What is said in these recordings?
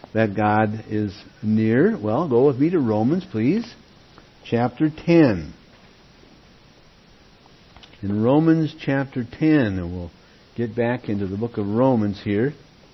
that God is near? Well, go with me to Romans, please. Chapter 10. In Romans chapter 10, and we'll get back into the book of Romans here.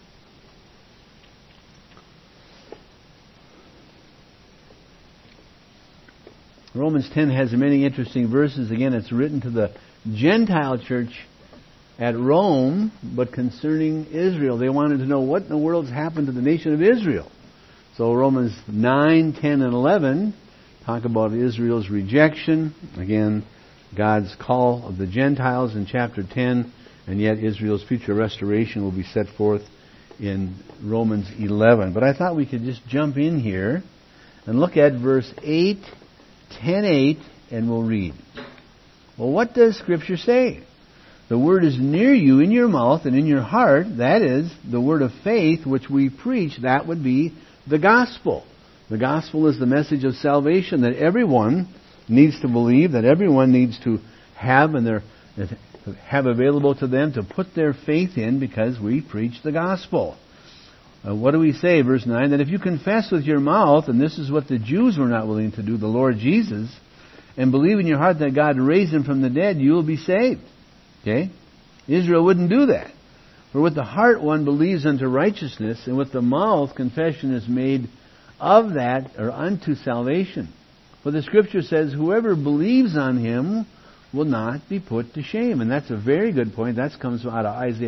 Romans 10 has many interesting verses. Again, it's written to the Gentile church at Rome, but concerning Israel. They wanted to know what in the world's happened to the nation of Israel. So Romans 9, 10, and 11 talk about Israel's rejection. Again, God's call of the Gentiles in chapter 10, and yet Israel's future restoration will be set forth in Romans 11. But I thought we could just jump in here and look at verse 8, 10:8, and we'll read. Well, what does Scripture say? The word is near you, in your mouth and in your heart. That is, the word of faith which we preach. That would be the gospel. The gospel is the message of salvation that everyone needs to believe, that everyone needs to have and have available to them to put their faith in, because we preach the gospel. What do we say? Verse 9, that if you confess with your mouth, and this is what the Jews were not willing to do, the Lord Jesus, and believe in your heart that God raised Him from the dead, you will be saved. Okay? Israel wouldn't do that. For with the heart one believes unto righteousness, and with the mouth confession is made of that, or unto salvation. For the Scripture says, whoever believes on Him will not be put to shame. And that's a very good point. That comes out of Isaiah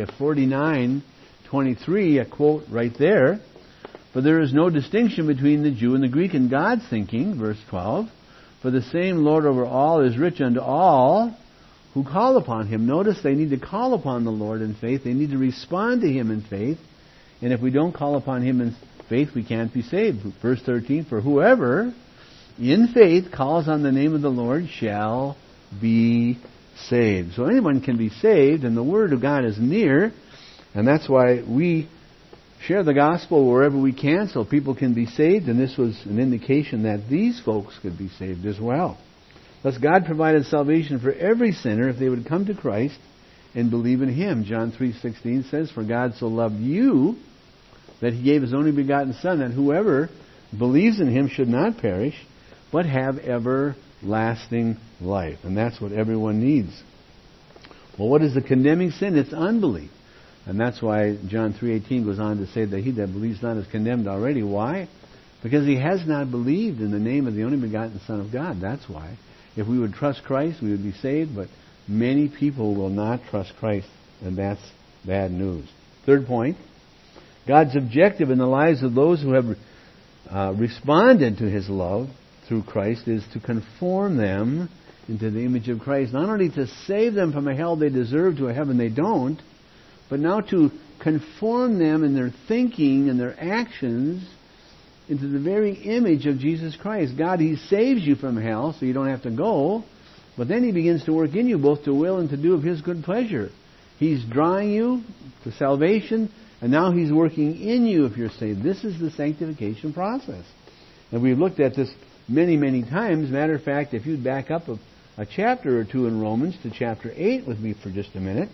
49:23, a quote right there. For there is no distinction between the Jew and the Greek in God's thinking, verse 12. For the same Lord over all is rich unto all who call upon Him. Notice they need to call upon the Lord in faith. They need to respond to Him in faith. And if we don't call upon Him in faith, we can't be saved. Verse 13, for whoever in faith calls on the name of the Lord shall be saved. So anyone can be saved, and the Word of God is near. And that's why we share the gospel wherever we can, so people can be saved. And this was an indication that these folks could be saved as well. Thus God provided salvation for every sinner if they would come to Christ and believe in Him. John 3:16 says, for God so loved you that He gave His only begotten Son, that whoever believes in Him should not perish, but have everlasting life. And that's what everyone needs. Well, what is the condemning sin? It's unbelief. And that's why John 3:18 goes on to say that he that believes not is condemned already. Why? Because he has not believed in the name of the only begotten Son of God. That's why. If we would trust Christ, we would be saved, but many people will not trust Christ, and that's bad news. Third point, God's objective in the lives of those who have responded to His love through Christ is to conform them into the image of Christ. Not only to save them from a hell they deserve to a heaven they don't, but now to conform them in their thinking and their actions into the very image of Jesus Christ. God, He saves you from hell so you don't have to go, but then He begins to work in you both to will and to do of His good pleasure. He's drawing you to salvation, and now He's working in you if you're saved. This is the sanctification process. And we've looked at this many, many times. Matter of fact, if you'd back up a chapter or two in Romans to chapter 8 with me for just a minute.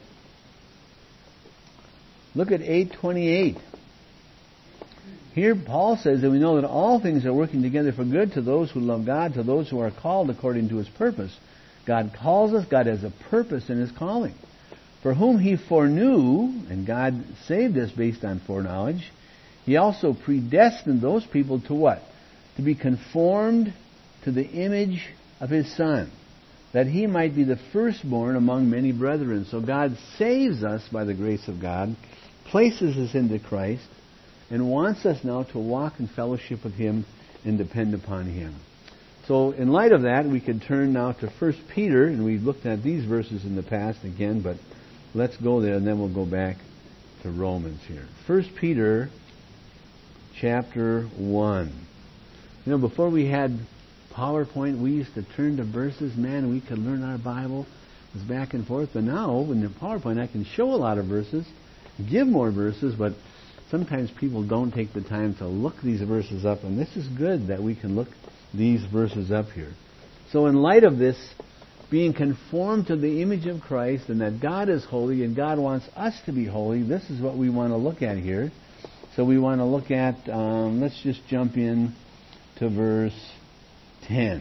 Look at 8:28. Here Paul says that we know that all things are working together for good to those who love God, to those who are called according to His purpose. God calls us. God has a purpose in His calling. For whom He foreknew, and God saved us based on foreknowledge, He also predestined those people to what? To be conformed to the image of His Son, that He might be the firstborn among many brethren. So God saves us by the grace of God, places us into Christ, and wants us now to walk in fellowship with Him and depend upon Him. So in light of that, we could turn now to 1 Peter, and we've looked at these verses in the past again, but let's go there, and then we'll go back to Romans here. 1 Peter chapter 1. You know, before we had PowerPoint, we used to turn to verses. Man, we could learn our Bible. It was back and forth. But now, in the PowerPoint, I can show a lot of verses, give more verses, but sometimes people don't take the time to look these verses up. And this is good that we can look these verses up here. So in light of this, being conformed to the image of Christ, and that God is holy and God wants us to be holy, this is what we want to look at here. So we want to look at, let's just jump in to verse 10.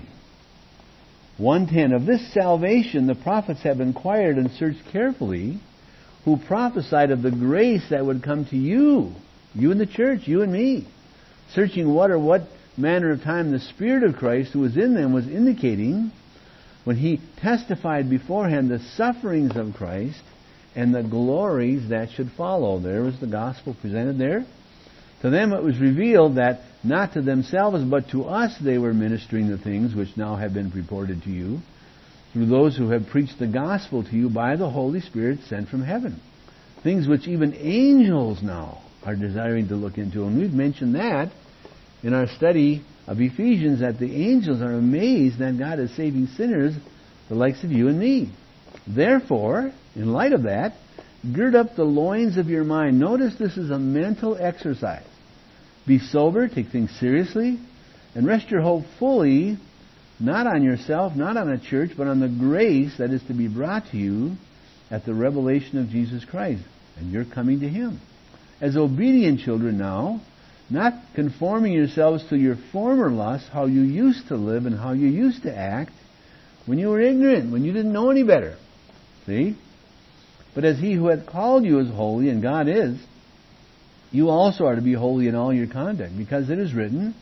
1:10, of this salvation the prophets have inquired and searched carefully, who prophesied of the grace that would come to you in the church, you and me, searching what manner of time the Spirit of Christ who was in them was indicating when He testified beforehand the sufferings of Christ and the glories that should follow. There was the gospel presented there. To them it was revealed that not to themselves but to us they were ministering the things which now have been reported to you through those who have preached the gospel to you by the Holy Spirit sent from heaven. Things which even angels now are desiring to look into. And we've mentioned that in our study of Ephesians, that the angels are amazed that God is saving sinners, the likes of you and me. Therefore, in light of that, gird up the loins of your mind. Notice this is a mental exercise. Be sober, take things seriously, and rest your hope fully, not on yourself, not on a church, but on the grace that is to be brought to you at the revelation of Jesus Christ. And you're coming to Him. As obedient children now, not conforming yourselves to your former lusts, how you used to live and how you used to act when you were ignorant, when you didn't know any better. See? But as He who hath called you is holy, and God is, you also are to be holy in all your conduct, because it is written,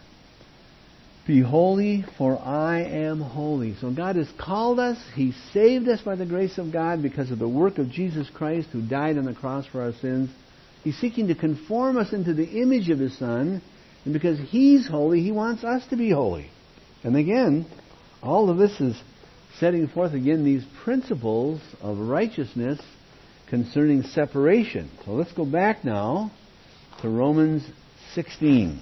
be holy, for I am holy. So God has called us. He saved us by the grace of God because of the work of Jesus Christ who died on the cross for our sins. He's seeking to conform us into the image of His Son. And because He's holy, He wants us to be holy. And again, all of this is setting forth again these principles of righteousness concerning separation. So let's go back now to Romans 16.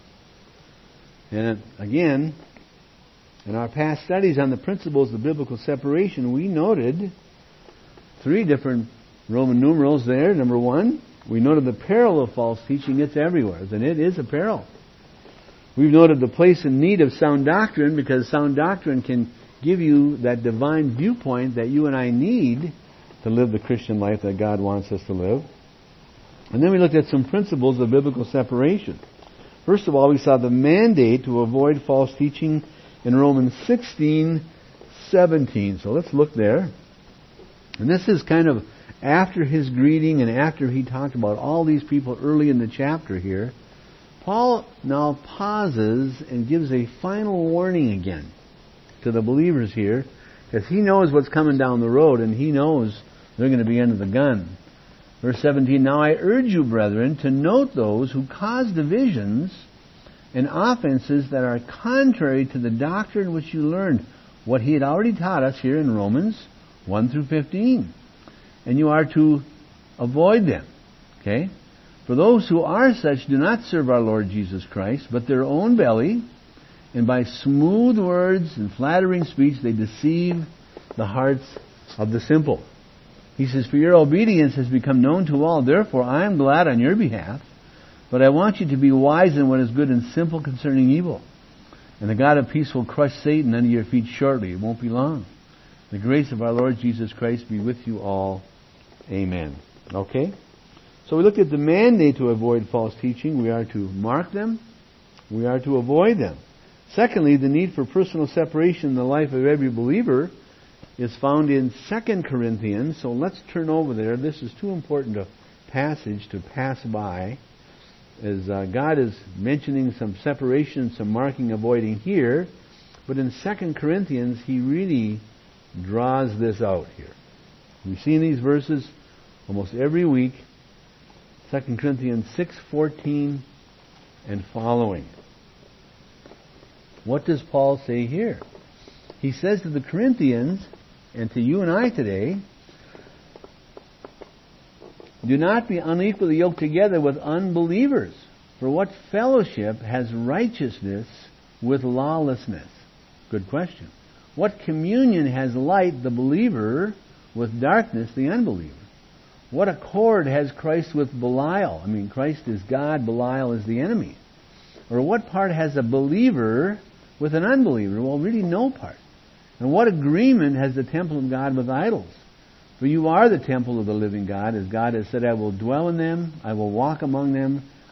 And again, in our past studies on the principles of biblical separation, we noted 3 different Roman numerals there. Number 1, we noted the peril of false teaching. It's everywhere, and it is a peril. We've noted the place and need of sound doctrine, because sound doctrine can give you that divine viewpoint that you and I need to live the Christian life that God wants us to live. And then we looked at some principles of biblical separation. First of all, we saw the mandate to avoid false teaching in Romans 16:17. So let's look there. And this is kind of after his greeting and after he talked about all these people early in the chapter here. Paul now pauses and gives a final warning again to the believers here, because he knows what's coming down the road and he knows they're going to be under the gun. Verse 17, now I urge you, brethren, to note those who cause divisions and offenses that are contrary to the doctrine which you learned. What he had already taught us here in Romans 1 through 15. And you are to avoid them. Okay? For those who are such do not serve our Lord Jesus Christ, but their own belly, and by smooth words and flattering speech they deceive the hearts of the simple. He says, for your obedience has become known to all. Therefore, I am glad on your behalf. But I want you to be wise in what is good and simple concerning evil. And the God of peace will crush Satan under your feet shortly. It won't be long. The grace of our Lord Jesus Christ be with you all. Amen. Okay? So we looked at the mandate to avoid false teaching. We are to mark them. We are to avoid them. Secondly, the need for personal separation in the life of every believer is found in 2 Corinthians. So let's turn over there. This is too important a passage to pass by, as God is mentioning some separation, some marking, avoiding here. But in 2 Corinthians, He really draws this out here. We see in these verses almost every week, 2 Corinthians 6:14 and following. What does Paul say here? He says to the Corinthians, and to you and I today, do not be unequally yoked together with unbelievers. For what fellowship has righteousness with lawlessness? Good question. What communion has light, the believer, with darkness, the unbeliever? What accord has Christ with Belial? I mean, Christ is God, Belial is the enemy. Or what part has a believer with an unbeliever? Well, really no part. And what agreement has the temple of God with idols? For you are the temple of the living God, as God has said, I will dwell in them, I will walk among them,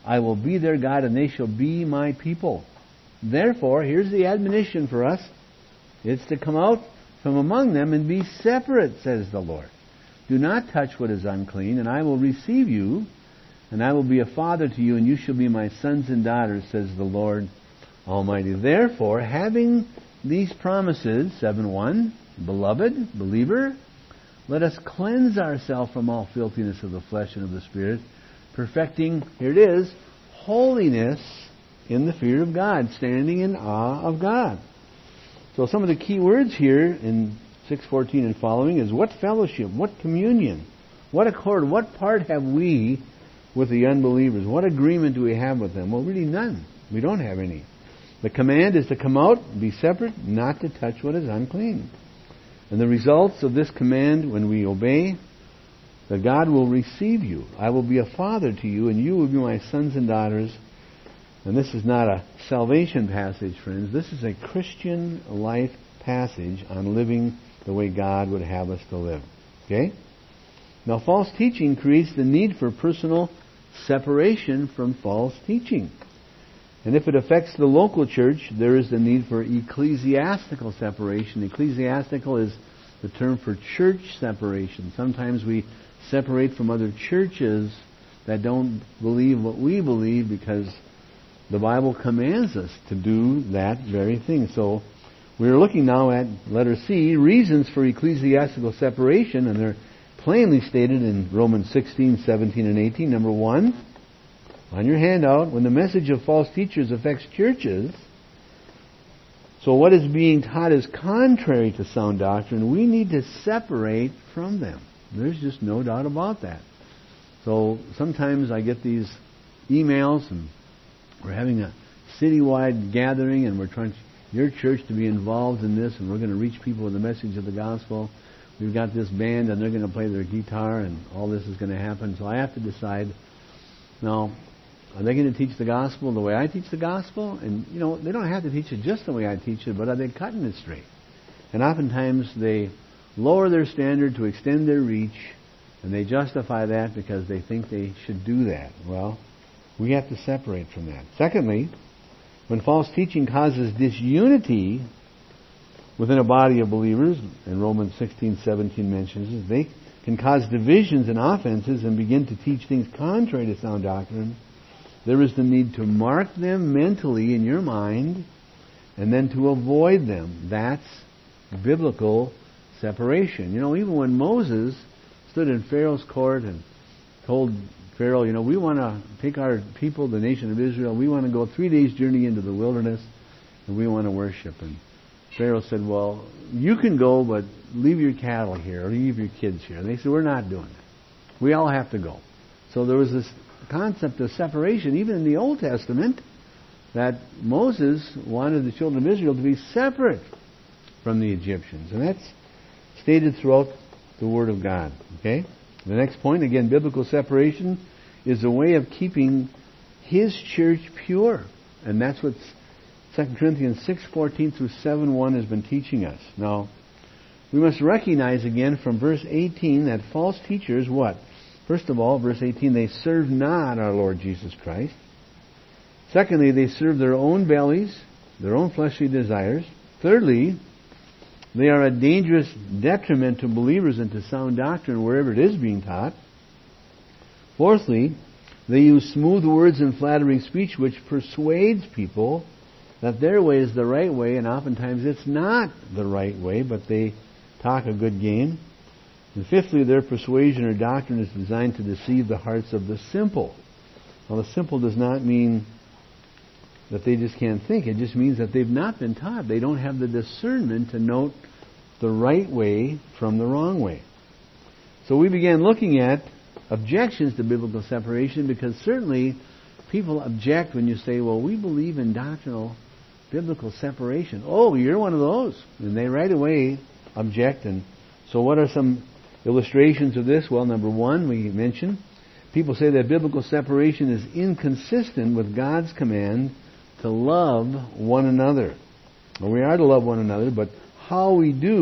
I will be their God, and they shall be my people. Therefore, here's the admonition for us. It's to come out from among them and be separate, says the Lord. Do not touch what is unclean, and I will receive you, and I will be a father to you, and you shall be my sons and daughters, says the Lord Almighty. Therefore, having these promises, 7:1, beloved, believer, let us cleanse ourselves from all filthiness of the flesh and of the spirit, perfecting, here it is, holiness in the fear of God, standing in awe of God. So some of the key words here in 6:14 and following is what fellowship, what communion, what accord, what part have we with the unbelievers? What agreement do we have with them? Well, really none. We don't have any. The command is to come out, be separate, not to touch what is unclean. And the results of this command, when we obey, that God will receive you. I will be a father to you, and you will be my sons and daughters. And this is not a salvation passage, friends. This is a Christian life passage on living the way God would have us to live. Okay? Now, false teaching creates the need for personal separation from false teaching. And if it affects the local church, there is the need for ecclesiastical separation. Ecclesiastical is the term for church separation. Sometimes we separate from other churches that don't believe what we believe because the Bible commands us to do that very thing. So we're looking now at letter C, reasons for ecclesiastical separation, and they're plainly stated in Romans 16, 17, and 18. Number 1, on your handout, when the message of false teachers affects churches, so what is being taught is contrary to sound doctrine, we need to separate from them. There's just no doubt about that. So sometimes I get these emails, and we're having a citywide gathering, and we're trying your church to be involved in this, and we're going to reach people with the message of the gospel. We've got this band, and they're going to play their guitar, and all this is going to happen. So I have to decide, now, are they going to teach the gospel the way I teach the gospel? And, they don't have to teach it just the way I teach it, but are they cutting it straight? And oftentimes they lower their standard to extend their reach, and they justify that because they think they should do that. Well, we have to separate from that. Secondly, when false teaching causes disunity within a body of believers, and Romans 16:17 mentions it, they can cause divisions and offenses and begin to teach things contrary to sound doctrine. There is the need to mark them mentally in your mind and then to avoid them. That's biblical separation. Even when Moses stood in Pharaoh's court and told Pharaoh, we want to take our people, the nation of Israel, we want to go 3 days' journey into the wilderness, and we want to worship. And Pharaoh said, well, you can go, but leave your cattle here, or leave your kids here. And they said, we're not doing that. We all have to go. So there was this concept of separation, even in the Old Testament, that Moses wanted the children of Israel to be separate from the Egyptians. And that's stated throughout the Word of God. Okay? The next point, again, biblical separation is a way of keeping His church pure. And that's what 2 Corinthians 6:14 through 7:1 has been teaching us. Now, we must recognize again from verse 18 that false teachers, what? First of all, verse 18, they serve not our Lord Jesus Christ. Secondly, they serve their own bellies, their own fleshly desires. Thirdly, they are a dangerous detriment to believers and to sound doctrine wherever it is being taught. Fourthly, they use smooth words and flattering speech which persuades people that their way is the right way, and oftentimes it's not the right way, but they talk a good game. And fifthly, their persuasion or doctrine is designed to deceive the hearts of the simple. Well, the simple does not mean that they just can't think. It just means that they've not been taught. They don't have the discernment to note the right way from the wrong way. So we began looking at objections to biblical separation, because certainly people object when you say, well, we believe in doctrinal biblical separation. Oh, you're one of those. And they right away object. And so what are some illustrations of this? Well, number one, we mentioned, people say that biblical separation is inconsistent with God's command to love one another. Well, we are to love one another, but how do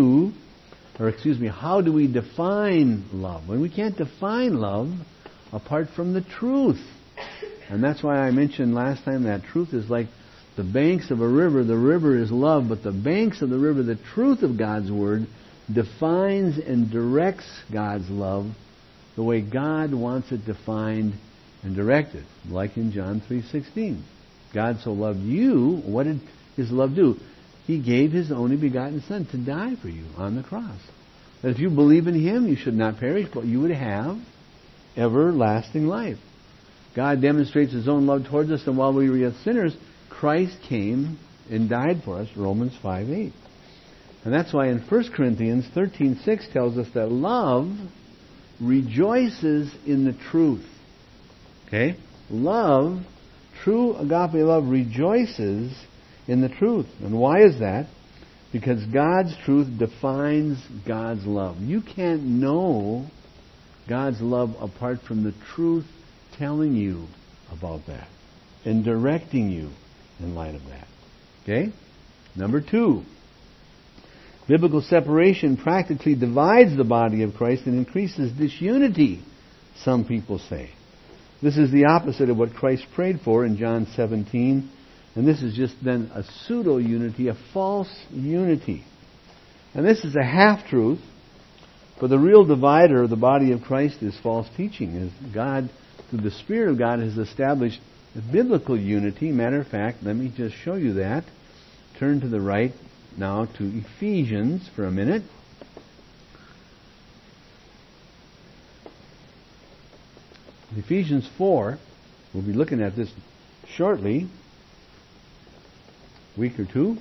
we define love? When we can't define love apart from the truth. And that's why I mentioned last time that truth is like the banks of a river. The river is love, but the banks of the river, the truth of God's Word, defines and directs God's love the way God wants it defined and directed. Like in John 3:16. God so loved you, what did His love do? He gave His only begotten Son to die for you on the cross. That if you believe in Him, you should not perish, but you would have everlasting life. God demonstrates His own love towards us, and while we were yet sinners, Christ came and died for us, Romans 5:8. And that's why in 1 Corinthians 13:6 tells us that love rejoices in the truth. Okay? Love, true agape love, rejoices in the truth. And why is that? Because God's truth defines God's love. You can't know God's love apart from the truth telling you about that and directing you in light of that. Okay? Number 2. Biblical separation practically divides the body of Christ and increases disunity, some people say. This is the opposite of what Christ prayed for in John 17. And this is just then a pseudo-unity, a false unity. And this is a half-truth. For the real divider of the body of Christ is false teaching. As God, through the Spirit of God, has established biblical unity. Matter of fact, let me just show you that. Turn to the right now to Ephesians for a minute. Ephesians 4, we'll be looking at this shortly, week or two.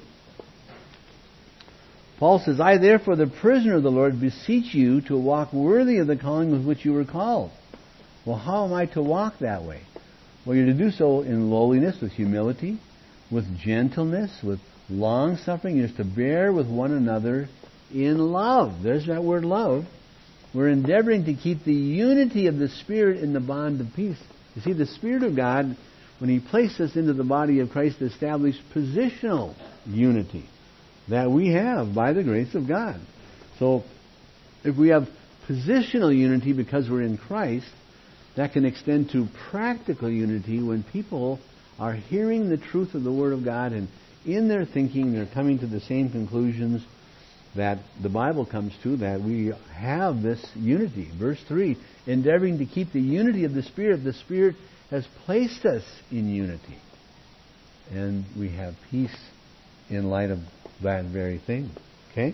Paul says, I therefore, the prisoner of the Lord, beseech you to walk worthy of the calling with which you were called. Well, how am I to walk that way? Well, you're to do so in lowliness, with humility, with gentleness, with long-suffering. You're to bear with one another in love. There's that word love. We're endeavoring to keep the unity of the Spirit in the bond of peace. You see, the Spirit of God, when He placed us into the body of Christ, established positional unity that we have by the grace of God. So, if we have positional unity because we're in Christ, that can extend to practical unity when people are hearing the truth of the Word of God, and in their thinking they're coming to the same conclusions that the Bible comes to, that we have this unity. Verse 3, endeavoring to keep the unity of the Spirit. The Spirit has placed us in unity. And we have peace in light of that very thing. Okay?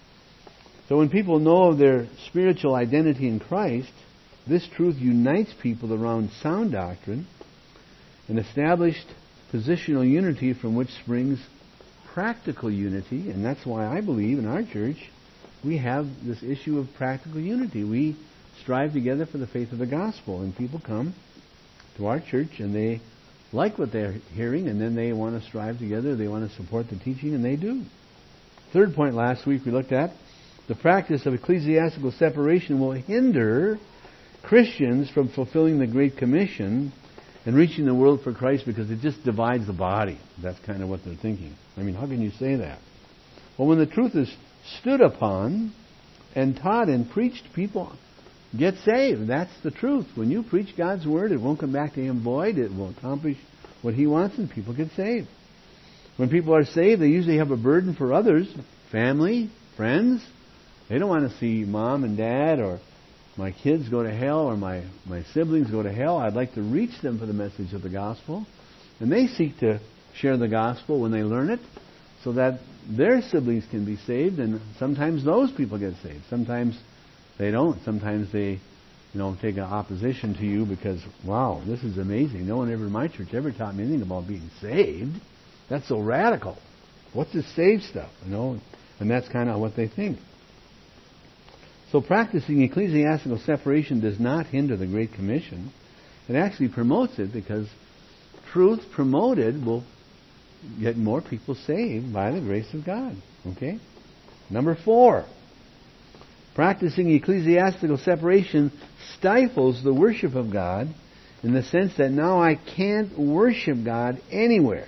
So when people know of their spiritual identity in Christ, this truth unites people around sound doctrine, an established positional unity from which springs practical unity. And that's why I believe in our church we have this issue of practical unity. We strive together for the faith of the gospel, and people come to our church and they like what they're hearing, and then they want to strive together, they want to support the teaching, and they do. Third point last week we looked at, the practice of ecclesiastical separation will hinder Christians from fulfilling the Great Commission and reaching the world for Christ, because it just divides the body. That's kind of what they're thinking. I mean, how can you say that? Well, when the truth is stood upon and taught and preached, people get saved. That's the truth. When you preach God's Word, it won't come back to Him void. It will accomplish what He wants, and people get saved. When people are saved, they usually have a burden for others, family, friends. They don't want to see mom and dad or my kids go to hell, or my siblings go to hell. I'd like to reach them for the message of the gospel. And they seek to share the gospel when they learn it, so that their siblings can be saved. And sometimes those people get saved. Sometimes they don't. Sometimes they, take an opposition to you because, wow, this is amazing. No one ever in my church ever taught me anything about being saved. That's so radical. What's this saved stuff? And that's kind of what they think. So practicing ecclesiastical separation does not hinder the Great Commission. It actually promotes it, because truth promoted will get more people saved by the grace of God. Okay? Number 4. Practicing ecclesiastical separation stifles the worship of God, in the sense that now I can't worship God anywhere.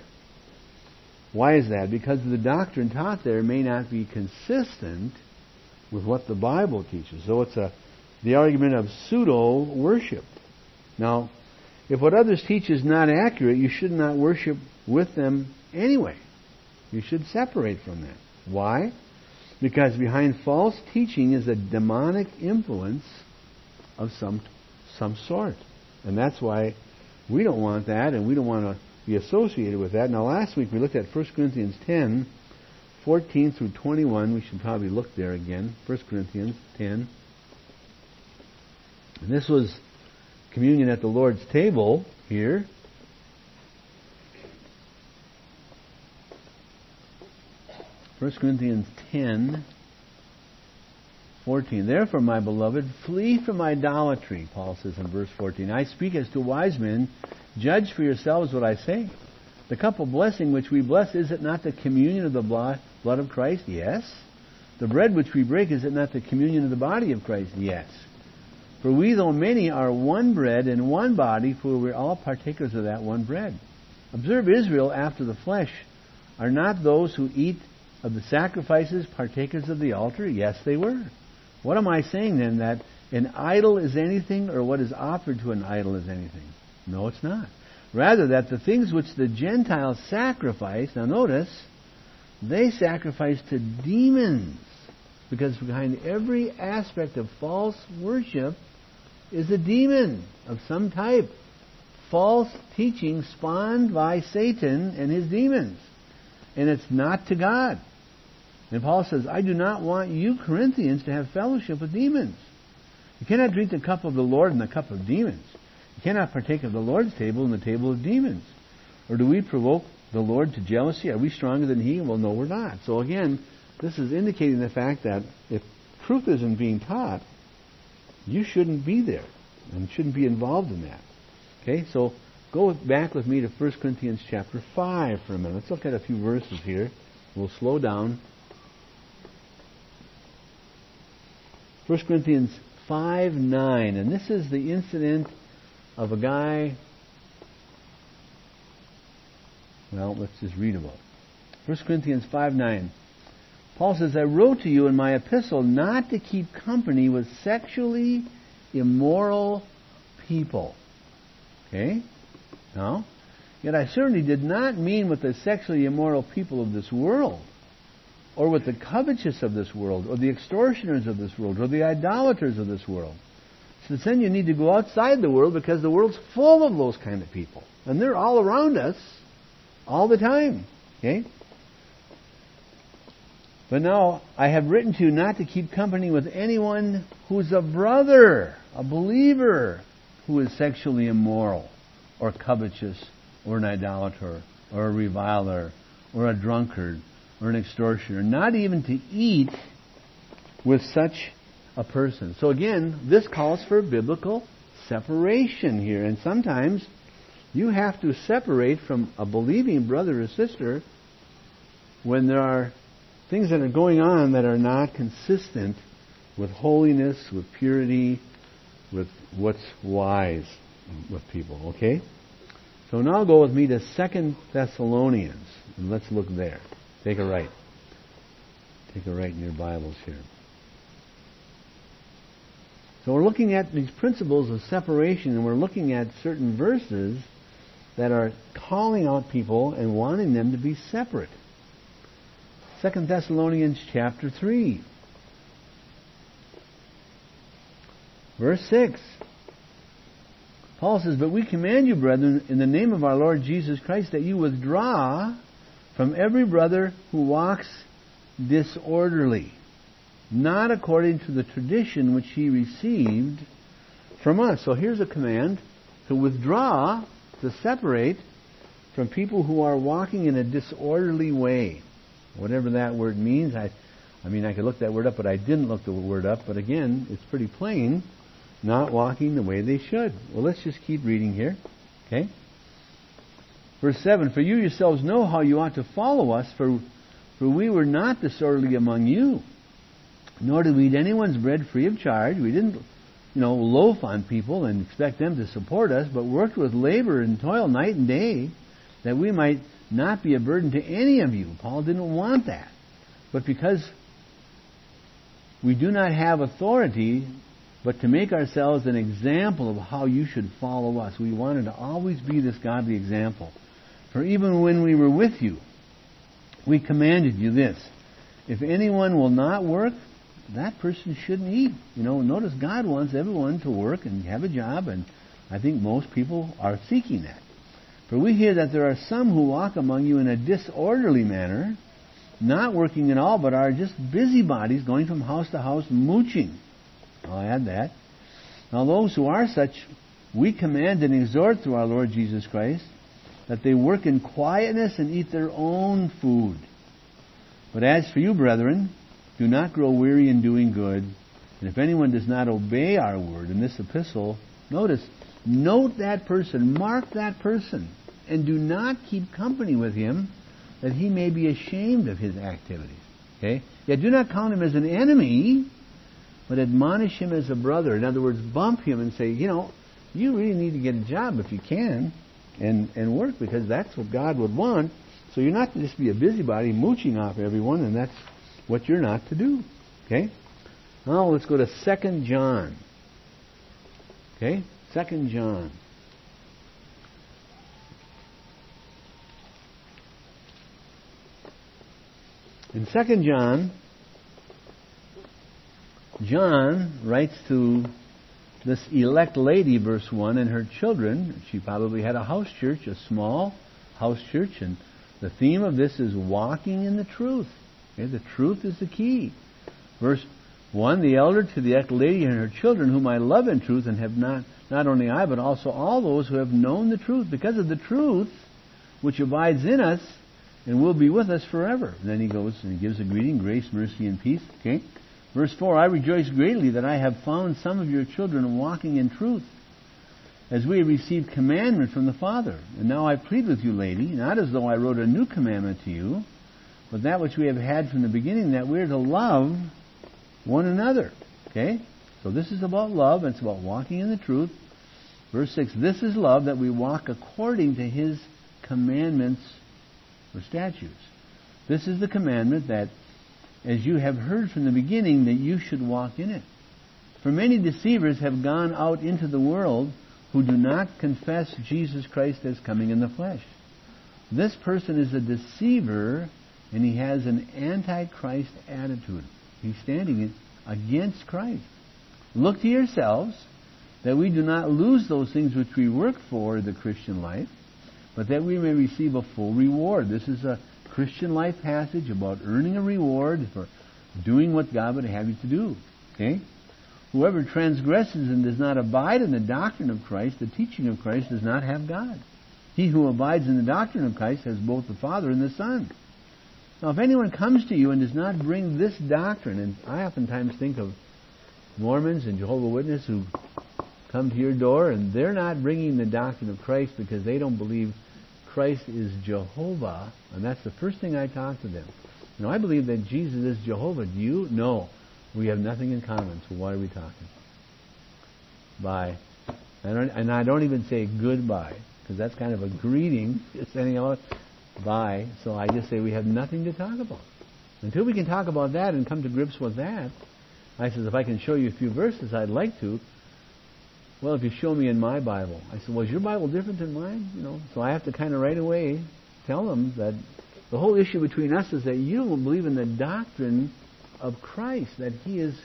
Why is that? Because the doctrine taught there may not be consistent with what the Bible teaches. So it's the argument of pseudo-worship. Now, If what others teach is not accurate, you should not worship with them anyway. You should separate from them. Why? Because behind false teaching is a demonic influence of some sort. And that's why we don't want that, and we don't want to be associated with that. Now, last week we looked at 1 Corinthians 10, 14 through 21. We should probably look there again. 1 Corinthians 10. And this was communion at the Lord's table here. First Corinthians 10, 14. Therefore, my beloved, flee from idolatry, Paul says in verse 14. I speak as to wise men. Judge for yourselves what I say. The cup of blessing which we bless, is it not the communion of the blood of Christ? Yes. The bread which we break, is it not the communion of the body of Christ? Yes. For we, though many, are one bread and one body, for we're all partakers of that one bread. Observe Israel after the flesh. Are not those who eat of the sacrifices partakers of the altar? Yes, they were. What am I saying then? That an idol is anything, or what is offered to an idol is anything? No, it's not. Rather, that the things which the Gentiles sacrifice, now notice, they sacrifice to demons. Because behind every aspect of false worship is a demon of some type. False teaching spawned by Satan and his demons. And it's not to God. And Paul says, I do not want you Corinthians to have fellowship with demons. You cannot drink the cup of the Lord and the cup of demons. You cannot partake of the Lord's table and the table of demons. Or do we provoke the Lord to jealousy? Are we stronger than He? Well, no, we're not. So again, this is indicating the fact that if truth isn't being taught, you shouldn't be there and shouldn't be involved in that. Okay, so go back with me to 1 Corinthians chapter 5 for a minute. Let's look at a few verses here. We'll slow down. 1 Corinthians 5:9, and this is the incident of a guy. Well, let's just read about it. 1 Corinthians 5:9. Paul says, I wrote to you in my epistle not to keep company with sexually immoral people. Okay? Now, yet I certainly did not mean with the sexually immoral people of this world, or with the covetous of this world, or the extortioners of this world, or the idolaters of this world. So then you need to go outside the world, because the world's full of those kind of people. And they're all around us all the time. Okay? But now, I have written to you not to keep company with anyone who's a brother, a believer, who is sexually immoral, or covetous, or an idolater, or a reviler, or a drunkard, or an extortioner, not even to eat with such a person. So again, this calls for biblical separation here. And sometimes you have to separate from a believing brother or sister when there are things that are going on that are not consistent with holiness, with purity, with what's wise with people. Okay? So now go with me to 2 Thessalonians, and let's look there. Take a right. Take a right in your Bibles here. So we're looking at these principles of separation, and we're looking at certain verses that are calling out people and wanting them to be separate. 2 Thessalonians chapter 3. Verse 6. Paul says, But we command you, brethren, in the name of our Lord Jesus Christ, that you withdraw from every brother who walks disorderly, not according to the tradition which he received from us. So here's a command to withdraw, to separate from people who are walking in a disorderly way. Whatever that word means. I could look that word up, but I didn't look the word up. But again, it's pretty plain. Not walking the way they should. Well, let's just keep reading here. Okay? Verse 7, For you yourselves know how you ought to follow us, for we were not disorderly among you, nor did we eat anyone's bread free of charge. We didn't, loaf on people and expect them to support us, but worked with labor and toil night and day, that we might not be a burden to any of you. Paul didn't want that. But because we do not have authority but to make ourselves an example of how you should follow us. We wanted to always be this godly example. For even when we were with you, we commanded you this: if anyone will not work, that person shouldn't eat. Notice God wants everyone to work and have a job, and I think most people are seeking that. For we hear that there are some who walk among you in a disorderly manner, not working at all, but are just busybodies going from house to house mooching. I'll add that. Now those who are such, we command and exhort through our Lord Jesus Christ that they work in quietness and eat their own food. But as for you, brethren, do not grow weary in doing good. And if anyone does not obey our word in this epistle, note that person, mark that person, and do not keep company with him, that he may be ashamed of his activities. Okay? Yet do not count him as an enemy, but admonish him as a brother. In other words, bump him and say, you really need to get a job if you can, and work, because that's what God would want. So you're not to just be a busybody mooching off everyone, and that's what you're not to do. Okay? Now let's go to 2 John. Okay? 2 John. In 2 John, John writes to this elect lady, verse 1, and her children. She probably had a house church, a small house church, and the theme of this is walking in the truth. Okay? The truth is the key. Verse 1, the elder to the elect lady and her children, whom I love in truth, and have not only I, but also all those who have known the truth, because of the truth which abides in us and will be with us forever. And then he goes and he gives a greeting, grace, mercy, and peace. Okay? Verse 4, I rejoice greatly that I have found some of your children walking in truth, as we have received commandment from the Father. And now I plead with you, lady, not as though I wrote a new commandment to you, but that which we have had from the beginning, that we are to love one another. Okay? So this is about love, and it's about walking in the truth. Verse 6, this is love, that we walk according to His commandments or statutes. This is the commandment, that as you have heard from the beginning, that you should walk in it. For many deceivers have gone out into the world who do not confess Jesus Christ as coming in the flesh. This person is a deceiver, and he has an anti-Christ attitude. He's standing against Christ. Look to yourselves, that we do not lose those things which we work for the Christian life, but that we may receive a full reward. This is a Christian life passage about earning a reward for doing what God would have you to do. Okay? Whoever transgresses and does not abide in the doctrine of Christ, the teaching of Christ, does not have God. He who abides in the doctrine of Christ has both the Father and the Son. Now, if anyone comes to you and does not bring this doctrine, and I oftentimes think of Mormons and Jehovah's Witnesses who come to your door and they're not bringing the doctrine of Christ because they don't believe Christ is Jehovah, and that's the first thing I talk to them. I believe that Jesus is Jehovah. Do you? No. We have nothing in common, so why are we talking? Bye. And I don't even say goodbye, because that's kind of a greeting. Just sending out bye. So I just say we have nothing to talk about. Until we can talk about that and come to grips with that, I says, if I can show you a few verses, I'd like to. Well, if you show me in my Bible. I said, well, is your Bible different than mine? So I have to kind of right away tell them that the whole issue between us is that you don't believe in the doctrine of Christ, that He is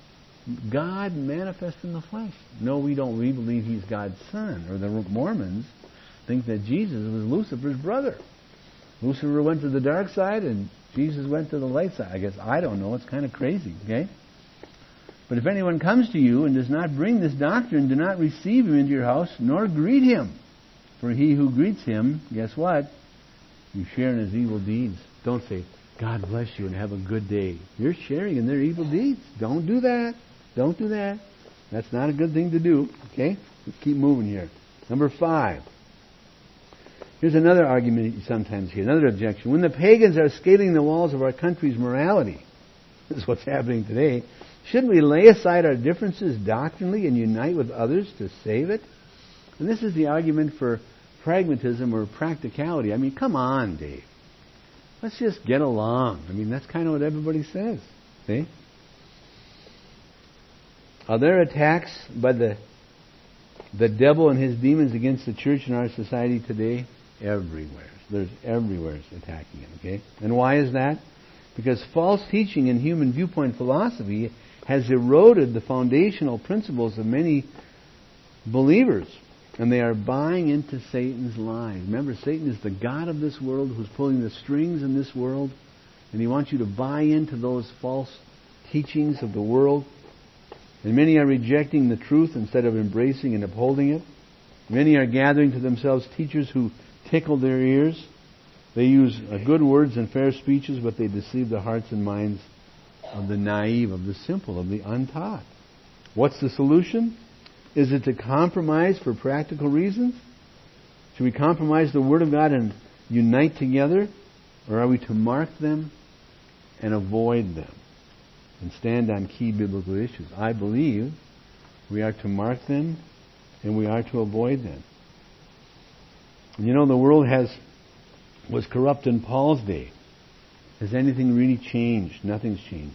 God manifest in the flesh. No, we don't. We believe He's God's Son. Or the Mormons think that Jesus was Lucifer's brother. Lucifer went to the dark side and Jesus went to the light side. I guess I don't know. It's kind of crazy, okay? But if anyone comes to you and does not bring this doctrine, do not receive him into your house, nor greet him. For he who greets him, guess what? You share in his evil deeds. Don't say, God bless you and have a good day. You're sharing in their evil deeds. Don't do that. Don't do that. That's not a good thing to do. Okay? Let's keep moving here. Number 5. Here's another argument you sometimes hear, another objection. When the pagans are scaling the walls of our country's morality, this is what's happening today, shouldn't we lay aside our differences doctrinally and unite with others to save it? And this is the argument for pragmatism or practicality. I mean, come on, Dave. Let's just get along. I mean, that's kind of what everybody says. See? Are there attacks by the devil and his demons against the church in our society today? Everywhere. There's everywhere attacking it, okay? And why is that? Because false teaching and human viewpoint philosophy has eroded the foundational principles of many believers. And they are buying into Satan's lies. Remember, Satan is the god of this world who's pulling the strings in this world. And he wants you to buy into those false teachings of the world. And many are rejecting the truth instead of embracing and upholding it. Many are gathering to themselves teachers who tickle their ears. They use good words and fair speeches, but they deceive the hearts and minds of the naive, of the simple, of the untaught. What's the solution? Is it to compromise for practical reasons? Should we compromise the Word of God and unite together? Or are we to mark them and avoid them and stand on key biblical issues? I believe we are to mark them and we are to avoid them. And you know, the world was corrupt in Paul's day. Has anything really changed? Nothing's changed.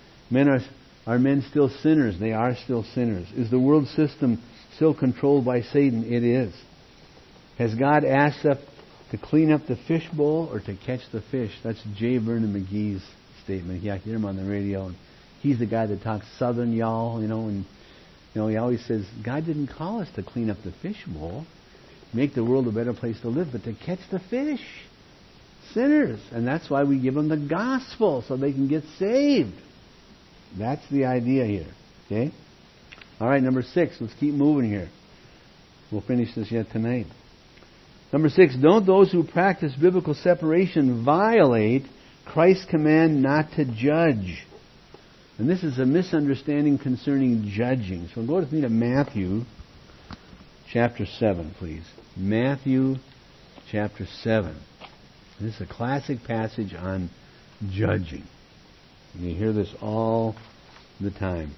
Are men still sinners? They are still sinners. Is the world system still controlled by Satan? It is. Has God asked us to clean up the fishbowl or to catch the fish? That's J. Vernon McGee's statement. Yeah, I hear him on the radio. And he's the guy that talks Southern y'all, and he always says, God didn't call us to clean up the fishbowl, make the world a better place to live, but to catch the fish. Sinners. And that's why we give them the gospel, so they can get saved. That's the idea here. Okay? All right, number 6. Let's keep moving here. We'll finish this yet tonight. Number 6. Don't those who practice biblical separation violate Christ's command not to judge? And this is a misunderstanding concerning judging. So go with me to Matthew chapter 7, please. Matthew chapter 7. This is a classic passage on judging. You hear this all the time.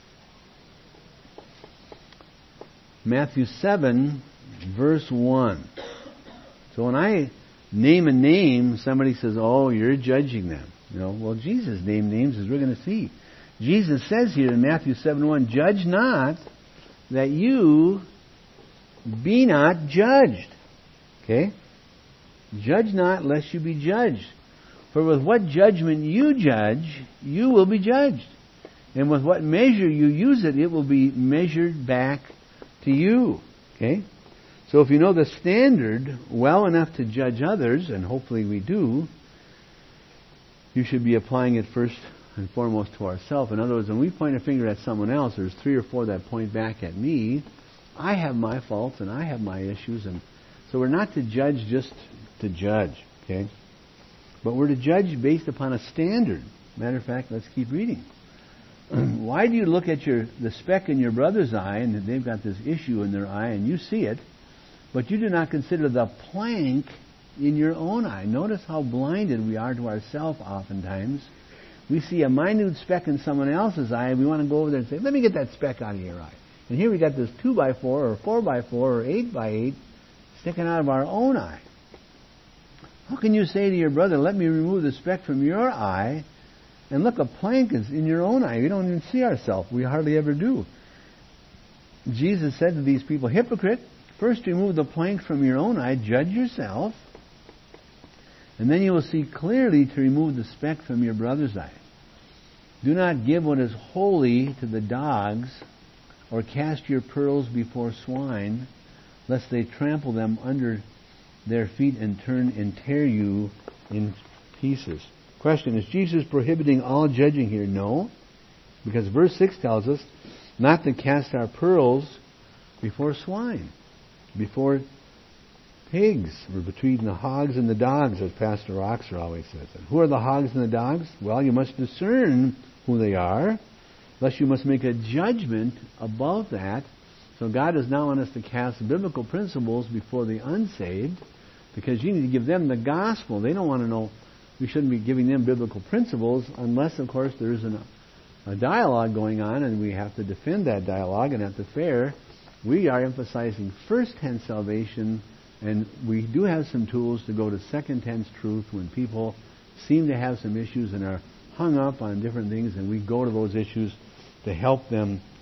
Matthew 7, verse 1. So when I name a name, somebody says, oh, you're judging them. Well, Jesus named names, as we're going to see. Jesus says here in Matthew 7:1, judge not that you be not judged. Okay? Judge not lest you be judged. For with what judgment you judge, you will be judged. And with what measure you use it, it will be measured back to you. Okay? So if you know the standard well enough to judge others, and hopefully we do, you should be applying it first and foremost to ourselves. In other words, when we point a finger at someone else, there's 3 or 4 that point back at me. I have my faults and I have my issues, and so we're not to judge just to judge. Okay? But we're to judge based upon a standard. Matter of fact, let's keep reading. Why do you look at the speck in your brother's eye, and they've got this issue in their eye, and you see it, but you do not consider the plank in your own eye? Notice how blinded we are to ourselves oftentimes. We see a minute speck in someone else's eye, and we want to go over there and say, let me get that speck out of your eye. And here we got this 2x4 or 4x4 or 8x8 sticking out of our own eye. How can you say to your brother, let me remove the speck from your eye, and look, a plank is in your own eye? We don't even see ourselves. We hardly ever do. Jesus said to these people, hypocrite, first remove the plank from your own eye, judge yourself, and then you will see clearly to remove the speck from your brother's eye. Do not give what is holy to the dogs, or cast your pearls before swine, lest they trample them under their feet and turn and tear you in pieces. Question, is Jesus prohibiting all judging here? No, because verse 6 tells us not to cast our pearls before swine, before pigs, or between the hogs and the dogs, as Pastor Roxer always says. And who are the hogs and the dogs? Well, you must discern who they are, lest you must make a judgment above that. So God does not want us to cast biblical principles before the unsaved, because you need to give them the gospel. They don't want to know. We shouldn't be giving them biblical principles unless, of course, there is a dialogue going on, and we have to defend that dialogue. And at the fair, we are emphasizing first-tense salvation, and we do have some tools to go to second-tense truth when people seem to have some issues and are hung up on different things, and we go to those issues to help them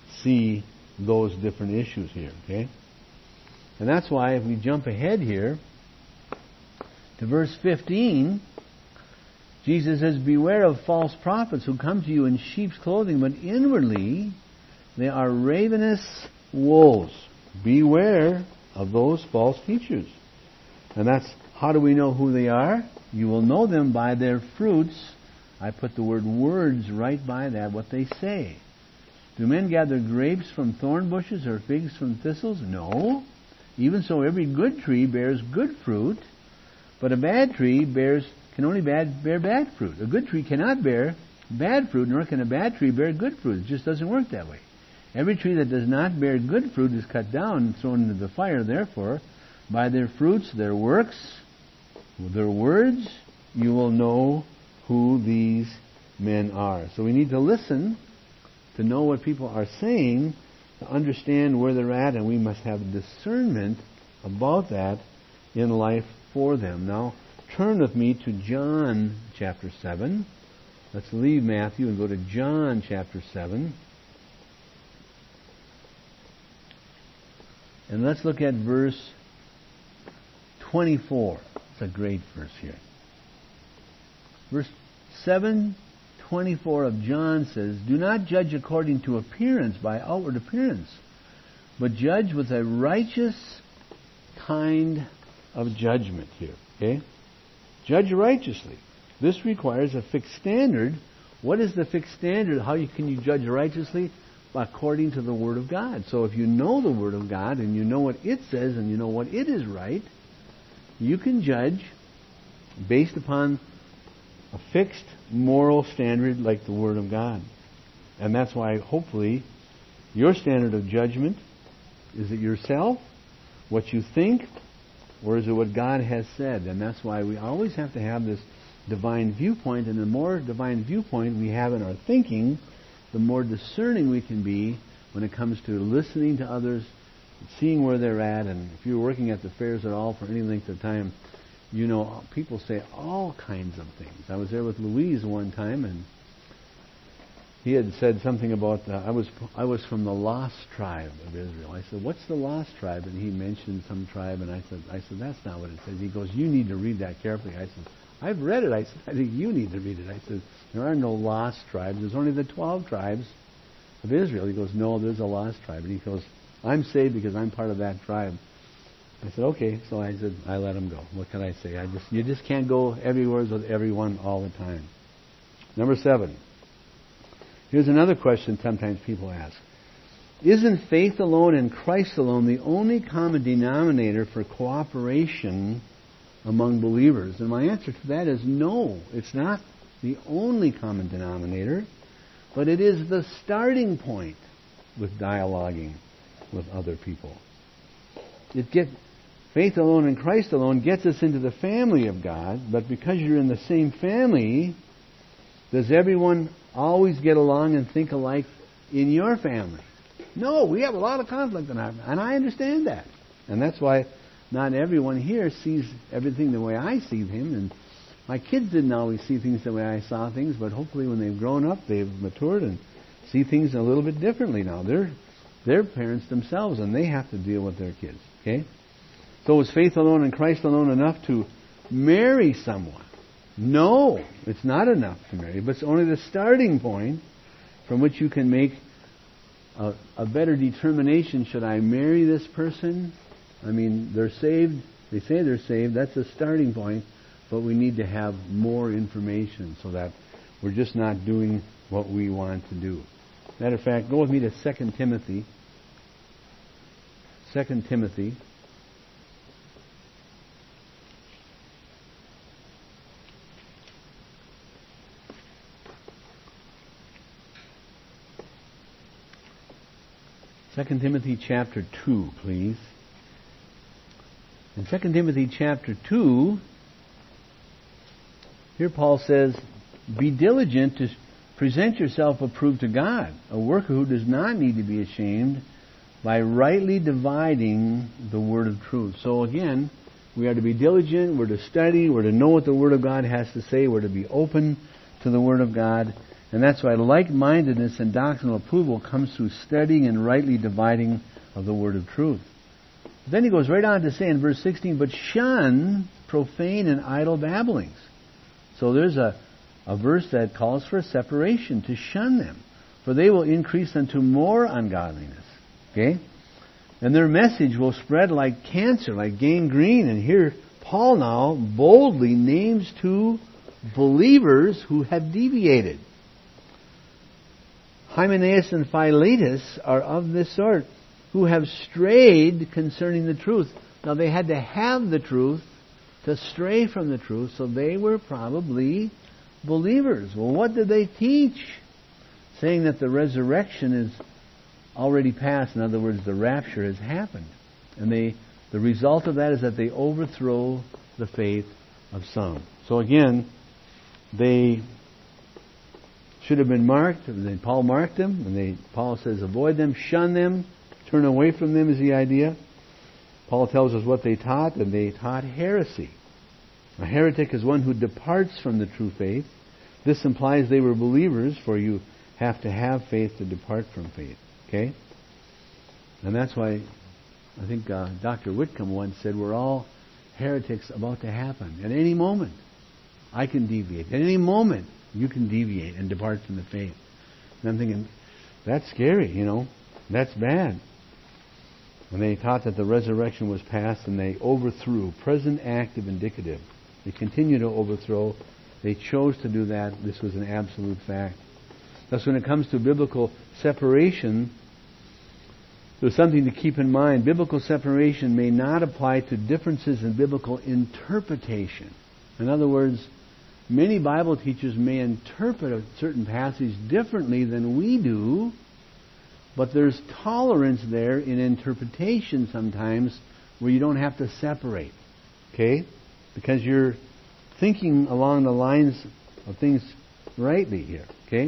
see those different issues here, okay? And that's why if we jump ahead here to verse 15, Jesus says, "Beware of false prophets who come to you in sheep's clothing, but inwardly they are ravenous wolves." Beware of those false teachers. And that's, how do we know who they are? You will know them by their fruits. I put the word words right by that, what they say. Do men gather grapes from thorn bushes or figs from thistles? No. Even so, every good tree bears good fruit, but a bad tree can only bear bad fruit. A good tree cannot bear bad fruit, nor can a bad tree bear good fruit. It just doesn't work that way. Every tree that does not bear good fruit is cut down and thrown into the fire. Therefore, by their fruits, their works, their words, you will know who these men are. So we need to listen to know what people are saying, to understand where they're at, and we must have discernment about that in life for them. Now, turn with me to John chapter 7. Let's leave Matthew and go to John chapter 7. And let's look at verse 24. It's a great verse here. Verse 7:24 of John says, "Do not judge according to appearance, by outward appearance, but judge with a righteous kind of judgment." Here, okay? Judge righteously. This requires a fixed standard. What is the fixed standard? How can you judge righteously? According to the Word of God. So if you know the Word of God and you know what it says and you know what it is right, you can judge based upon a fixed moral standard like the Word of God. And that's why, hopefully, your standard of judgment, is it yourself, what you think, or is it what God has said? And that's why we always have to have this divine viewpoint, and the more divine viewpoint we have in our thinking, the more discerning we can be when it comes to listening to others, seeing where they're at. And if you're working at the fairs at all for any length of time, you know, people say all kinds of things. I was there with Louise one time, and he had said something about, I was from the lost tribe of Israel. I said, "What's the lost tribe?" And he mentioned some tribe, and I said, "That's not what it says." He goes, "You need to read that carefully." I said, "I've read it." I said, "I think you need to read it." I said, "There are no lost tribes. There's only the 12 tribes of Israel." He goes, "No, there's a lost tribe." And he goes, "I'm saved because I'm part of that tribe." I said, "Okay." So I said, I let him go. What can I say? You just can't go everywhere with everyone all the time. Number 7. Here's another question sometimes people ask. Isn't faith alone and Christ alone the only common denominator for cooperation among believers? And my answer to that is no. It's not the only common denominator, but it is the starting point with dialoguing with other people. Faith alone and Christ alone gets us into the family of God, but because you're in the same family, does everyone always get along and think alike in your family? No, we have a lot of conflict in our family, and I understand that. And that's why not everyone here sees everything the way I see him, and my kids didn't always see things the way I saw things, but hopefully when they've grown up, they've matured and see things a little bit differently now. They're parents themselves, and they have to deal with their kids. Okay? So is faith alone and Christ alone enough to marry someone? No, it's not enough to marry, but it's only the starting point from which you can make a better determination. Should I marry this person? I mean, they're saved. They say they're saved. That's a starting point, but we need to have more information so that we're just not doing what we want to do. Matter of fact, go with me to 2 Timothy. 2 Timothy. Second Timothy chapter 2, please. In 2 Timothy chapter 2, here Paul says, "Be diligent to present yourself approved to God, a worker who does not need to be ashamed, by rightly dividing the word of truth." So again, we are to be diligent, we're to study, we're to know what the Word of God has to say, we're to be open to the Word of God. And that's why like-mindedness and doctrinal approval comes through studying and rightly dividing of the word of truth. Then he goes right on to say in verse 16, but shun profane and idle babblings. So there's a verse that calls for a separation, to shun them, for they will increase unto more ungodliness. Okay? And their message will spread like cancer, like gangrene. And here Paul now boldly names two believers who have deviated. Hymenaeus and Philetus are of this sort, who have strayed concerning the truth. Now they had to have the truth to stray from the truth, so they were probably believers. Well, what did they teach? Saying that the resurrection is already past. In other words, the rapture has happened. And the result of that is that they overthrow the faith of some. So again, they should have been marked. And Paul marked them. And Paul says, avoid them, shun them, turn away from them is the idea. Paul tells us what they taught, and they taught heresy. A heretic is one who departs from the true faith. This implies they were believers, for you have to have faith to depart from faith. Okay? And that's why I think Dr. Whitcomb once said, we're all heretics about to happen. At any moment, I can deviate. At any moment, you can deviate and depart from the faith. And I'm thinking, that's scary, That's bad. And they taught that the resurrection was past, and they overthrew. Present, active, indicative. They continue to overthrow. They chose to do that. This was an absolute fact. Thus, when it comes to biblical separation, there's something to keep in mind. Biblical separation may not apply to differences in biblical interpretation. In other words, many Bible teachers may interpret a certain passage differently than we do, but there's tolerance there in interpretation sometimes where you don't have to separate. Okay? Because you're thinking along the lines of things rightly here. Okay?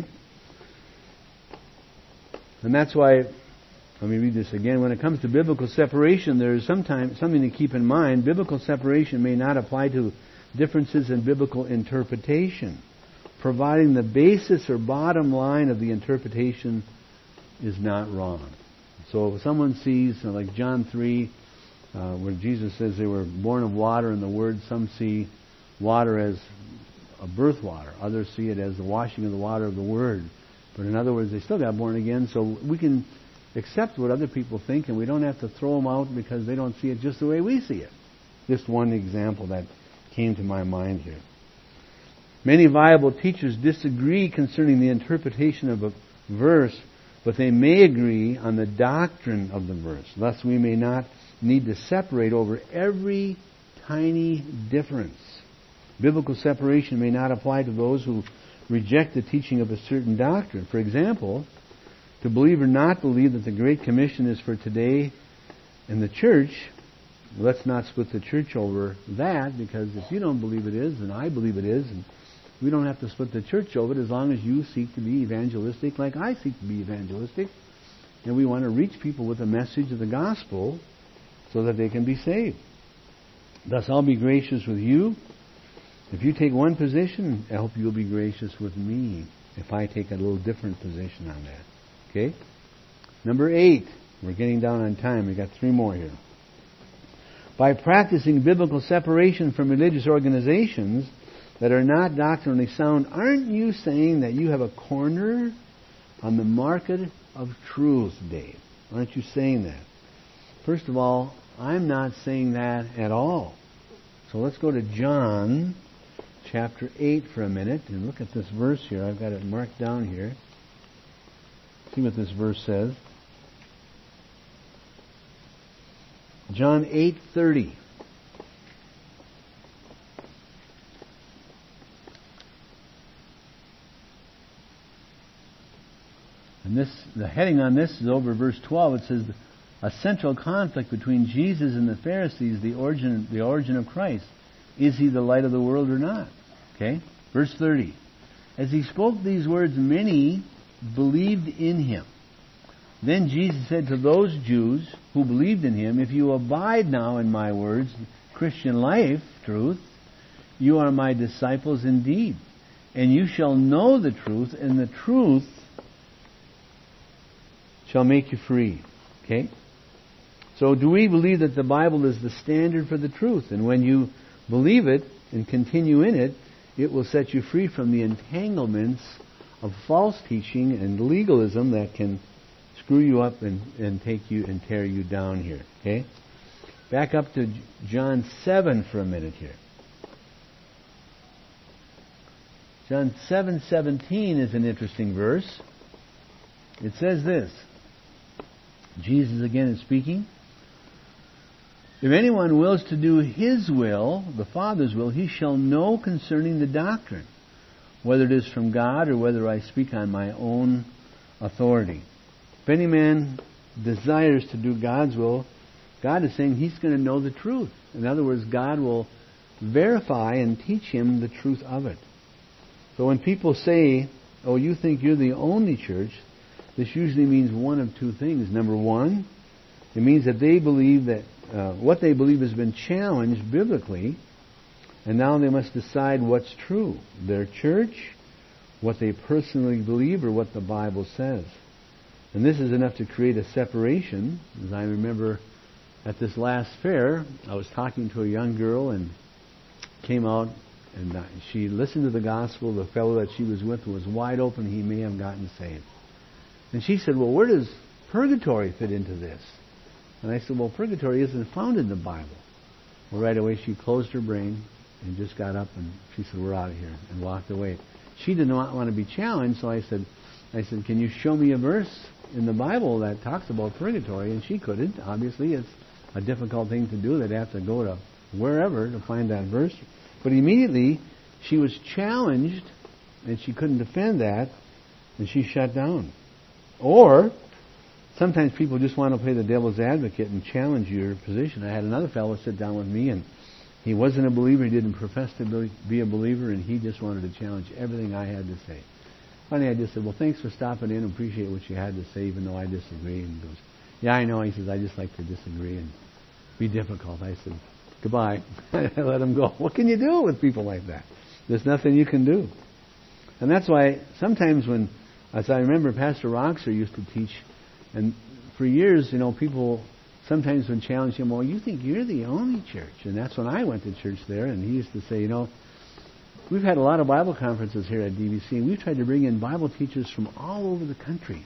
And that's why, let me read this again. When it comes to biblical separation, there is sometimes something to keep in mind. Biblical separation may not apply to differences in biblical interpretation, providing the basis or bottom line of the interpretation is not wrong. So if someone sees, like John 3, where Jesus says they were born of water and the Word, some see water as a birth water. Others see it as the washing of the water of the Word. But in other words, they still got born again, so we can accept what other people think, and we don't have to throw them out because they don't see it just the way we see it. Just one example that came to my mind here. Many Bible teachers disagree concerning the interpretation of a verse, but they may agree on the doctrine of the verse. Thus, we may not need to separate over every tiny difference. Biblical separation may not apply to those who reject the teaching of a certain doctrine. For example, to believe or not believe that the Great Commission is for today in the church, let's not split the church over that, because if you don't believe it is, and I believe it is, and we don't have to split the church over it as long as you seek to be evangelistic like I seek to be evangelistic. And we want to reach people with the message of the gospel so that they can be saved. Thus, I'll be gracious with you. If you take one position, I hope you'll be gracious with me if I take a little different position on that. Okay? Number 8. We're getting down on time. We've got 3 more here. By practicing biblical separation from religious organizations that are not doctrinally sound, aren't you saying that you have a corner on the market of truth, Dave? Aren't you saying that? First of all, I'm not saying that at all. So let's go to John chapter 8 for a minute and look at this verse here. I've got it marked down here. See what this verse says. John 8:30. And the heading on this is over verse 12. It says, a central conflict between Jesus and the Pharisees, the origin of Christ. Is he the light of the world or not? Okay? Verse 30. As he spoke these words, many believed in him. Then Jesus said to those Jews who believed in him, if you abide now in my words, Christian life, truth, you are my disciples indeed. And you shall know the truth, and the truth shall make you free. Okay? So do we believe that the Bible is the standard for the truth? And when you believe it and continue in it, it will set you free from the entanglements of false teaching and legalism that can screw you up and take you and tear you down here. Okay? Back up to John 7 for a minute here. John 7:17 is an interesting verse. It says this. Jesus again is speaking. If anyone wills to do His will, the Father's will, he shall know concerning the doctrine, whether it is from God or whether I speak on my own authority. If any man desires to do God's will, God is saying He's going to know the truth. In other words, God will verify and teach him the truth of it. So when people say, oh, you think you're the only church, this usually means one of two things. Number one, it means that they believe that what they believe has been challenged biblically, and now they must decide what's true. Their church, what they personally believe, or what the Bible says. And this is enough to create a separation. As I remember at this last fair, I was talking to a young girl and came out, and she listened to the gospel. The fellow that she was with was wide open. He may have gotten saved. And she said, well, where does purgatory fit into this? And I said, well, purgatory isn't found in the Bible. Well, right away she closed her brain and just got up and she said, we're out of here, and walked away. She did not want to be challenged, so I said, can you show me a verse in the Bible that talks about purgatory? And she couldn't. Obviously, it's a difficult thing to do. They'd have to go to wherever to find that verse. But immediately, she was challenged, and she couldn't defend that, and she shut down. Or, sometimes people just want to play the devil's advocate and challenge your position. I had another fellow sit down with me, and he wasn't a believer. He didn't profess to be a believer, and he just wanted to challenge everything I had to say. Finally, I just said, well, thanks for stopping in. Appreciate what you had to say, even though I disagree. And he goes, yeah, I know. He says, I just like to disagree and be difficult. I said, goodbye. I let him go. What can you do with people like that? There's nothing you can do. And that's why sometimes when, as I remember, Pastor Roxer used to teach, and for years, people sometimes would challenge him, well, you think you're the only church. And that's when I went to church there, and he used to say, we've had a lot of Bible conferences here at DBC, and we've tried to bring in Bible teachers from all over the country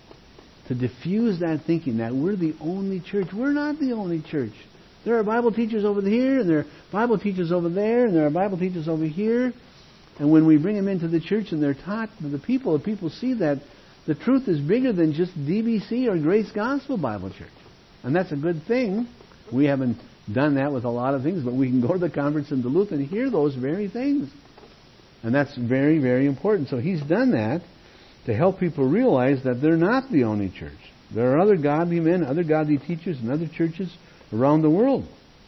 to diffuse that thinking that we're the only church. We're not the only church. There are Bible teachers over here, and there are Bible teachers over there, and there are Bible teachers over here. And when we bring them into the church and they're taught to the people see that the truth is bigger than just DBC or Grace Gospel Bible Church. And that's a good thing. We haven't done that with a lot of things, but we can go to the conference in Duluth and hear those very things. And that's very, very important. So he's done that to help people realize that they're not the only church. There are other godly men, other godly teachers, and other churches around the world.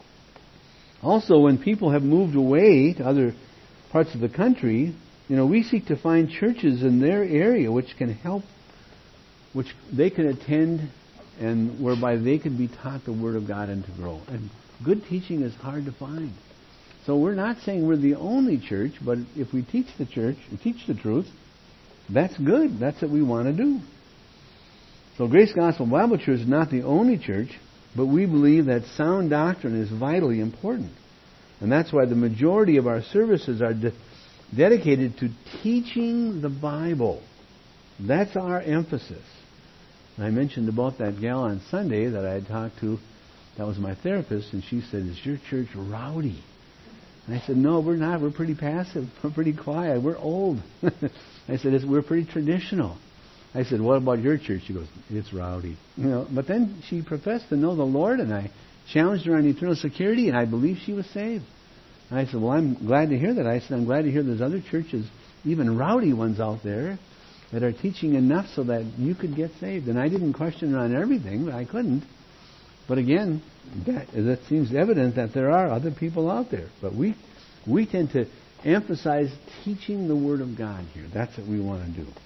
Also, when people have moved away to other parts of the country, we seek to find churches in their area which can help, which they can attend, and whereby they can be taught the Word of God and to grow. And good teaching is hard to find. So we're not saying we're the only church, but if we teach the church, we teach the truth, that's good. That's what we want to do. So Grace Gospel Bible Church is not the only church, but we believe that sound doctrine is vitally important. And that's why the majority of our services are dedicated to teaching the Bible. That's our emphasis. And I mentioned about that gal on Sunday that I had talked to. That was my therapist, and she said, is your church rowdy? And I said, no, we're not. We're pretty passive. We're pretty quiet. We're old. I said, we're pretty traditional. I said, what about your church? She goes, it's rowdy. But then she professed to know the Lord, and I challenged her on eternal security, and I believe she was saved. And I said, well, I'm glad to hear that. I said, I'm glad to hear there's other churches, even rowdy ones out there, that are teaching enough so that you could get saved. And I didn't question her on everything. I couldn't. But again, that seems evident that there are other people out there. But we tend to emphasize teaching the Word of God here. That's what we want to do.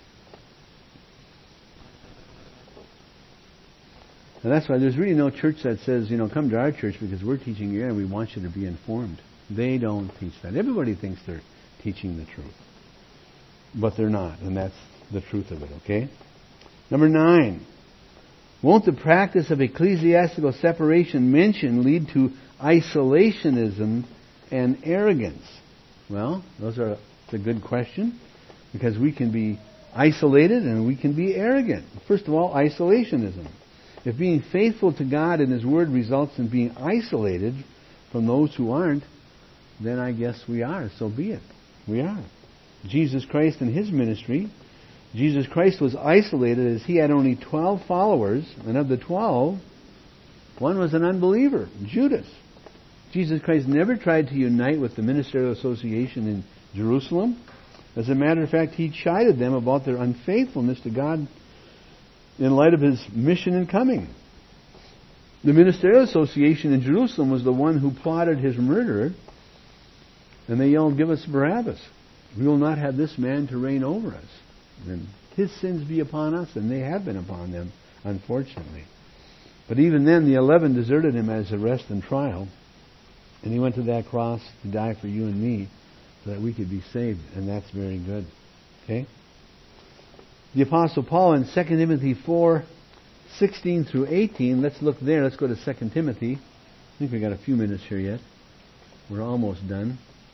And that's why there's really no church that says, come to our church because we're teaching you and we want you to be informed. They don't teach that. Everybody thinks they're teaching the truth. but they're not, and that's the truth of it, okay? Number 9. Won't the practice of ecclesiastical separation mentioned lead to isolationism and arrogance? Well, it's a good question, because we can be isolated and we can be arrogant. First of all, isolationism. If being faithful to God and His Word results in being isolated from those who aren't, then I guess we are. So be it. We are. Jesus Christ and His ministry, Jesus Christ was isolated as He had only 12 followers, and of the 12, one was an unbeliever, Judas. Jesus Christ never tried to unite with the ministerial association in Jerusalem. As a matter of fact, He chided them about their unfaithfulness to God in light of His mission and coming. The ministerial association in Jerusalem was the one who plotted His murder, and they yelled, "Give us Barabbas. We will not have this man to reign over us. And his sins be upon us," and they have been upon them, unfortunately. But even then, the 11 deserted Him as arrest and trial, and He went to that cross to die for you and me, so that we could be saved, and that's very good. Okay? The Apostle Paul in 2 Timothy 4:16 through 18, let's look there. Let's go to 2 Timothy. I think we've got a few minutes here yet. We're almost done.